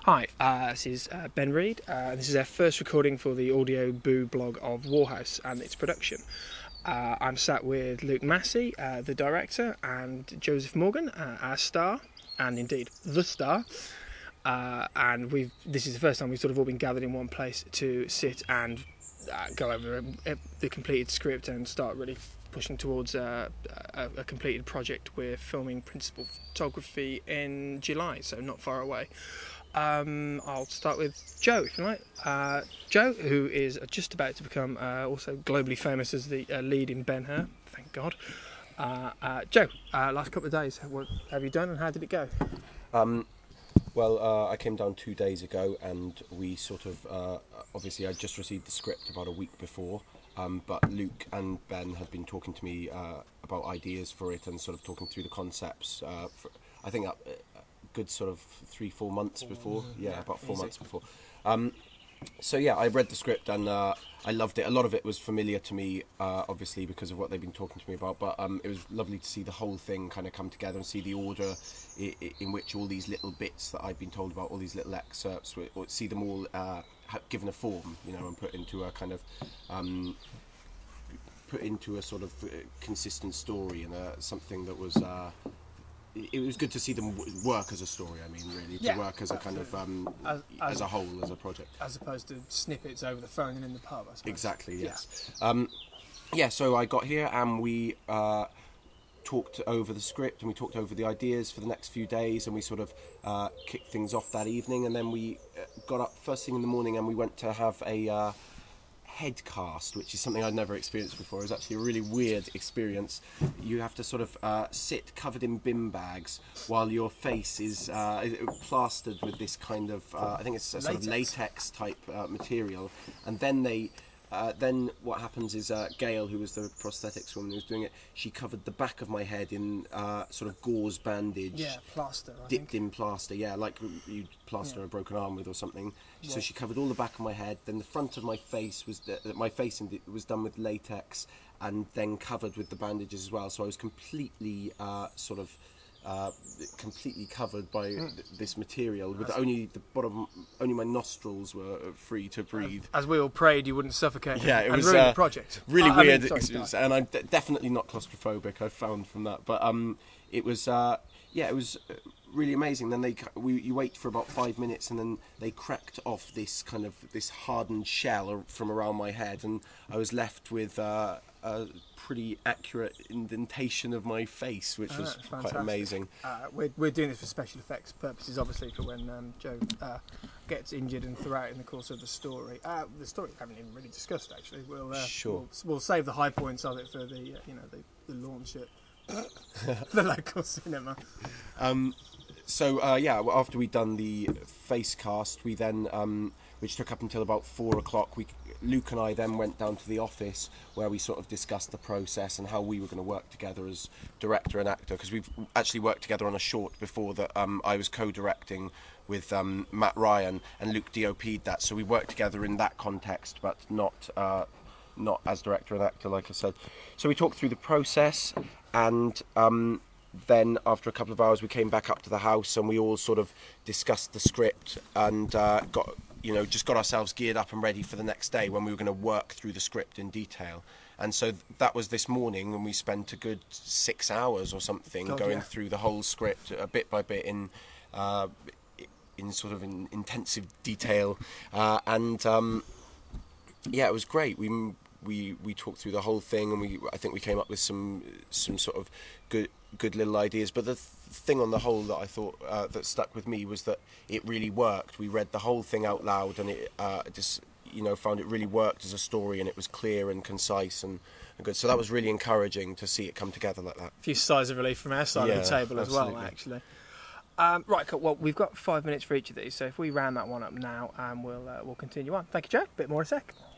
Hi, this is Ben Reed. This is our first recording for the Audio Boo blog of Warhouse and its production. I'm sat with Luke Massey, the director, and Joseph Morgan, our star, and indeed the star. And this is the first time we've sort of all been gathered in one place to sit and go over the completed script and start really pushing towards a completed project. We're filming principal photography in July, so not far away. I'll start with Joe, if you like. Joe, who is just about to become also globally famous as the lead in Ben-Hur, thank God. Joe, last couple of days, what have you done and how did it go? Well, I came down 2 days ago and we sort of, obviously I just received the script about a week before, but Luke and Ben had been talking to me about ideas for it and sort of talking through the concepts, I think good sort of 3-4 months before. Yeah, about 4 months before. So yeah, I read the script and I loved it. A lot of it was familiar to me, obviously because of what they've been talking to me about, but it was lovely to see the whole thing kind of come together and see the order in which all these little bits that I've been told about, all these little excerpts, see them all given a form, you know, and put into a kind of sort of consistent story and something that was it was good to see them work as a story. I mean, really, to work as a kind of as a whole, as a project, as opposed to snippets over the phone and in the pub, I suppose. Exactly. Yes. Yeah. So I got here and we talked over the script and we talked over the ideas for the next few days and we sort of kicked things off that evening, and then we got up first thing in the morning and we went to have a head cast, which is something I'd never experienced before. It was actually a really weird experience. You have to sort of sit covered in bin bags while your face is plastered with this kind of I think it's a sort of latex type material, and then then what happens is Gail, who was the prosthetics woman who was doing it, she covered the back of my head in sort of gauze bandage. Yeah, plaster. Dipped in plaster, yeah, like you'd plaster a broken arm with or something. Yeah. So she covered all the back of my head. Then the front of my face was was done with latex and then covered with the bandages as well. So I was completely completely covered by this material, with only my nostrils were free to breathe. As we all prayed you wouldn't suffocate. Yeah, it was ruin the project. Really weird, and I'm definitely not claustrophobic, I've found from that. But it was it was really amazing. Then you wait for about 5 minutes, and then they cracked off this hardened shell from around my head, and I was left with a pretty accurate indentation of my face, which was quite amazing. We're doing this for special effects purposes, obviously, for when Joe gets injured and throughout in the course of the story. The story we haven't even really discussed, actually. We'll save the high points of it for the the launch at the local cinema. After we'd done the face cast, we then which took up until about 4 o'clock. Luke and I then went down to the office where we sort of discussed the process and how we were going to work together as director and actor, because we've actually worked together on a short before that I was co-directing with Matt Ryan, and Luke DOP'd that, so we worked together in that context, but not as director and actor, like I said. So we talked through the process, and then after a couple of hours we came back up to the house and we all sort of discussed the script and got ourselves geared up and ready for the next day when we were going to work through the script in detail. And so that was this morning, when we spent a good 6 hours or something going through the whole script bit by bit in intensive detail, and it was great. We talked through the whole thing, and I think we came up with some sort of good little ideas. But the thing on the whole that I thought that stuck with me was that it really worked. We read the whole thing out loud, and it found it really worked as a story, and it was clear and concise and good. So that was really encouraging to see it come together like that. A few sighs of relief from our side of the table as well, actually. Right, cool. Well, we've got 5 minutes for each of these, so if we round that one up now, we'll continue on. Thank you, Joe. A bit more in a sec.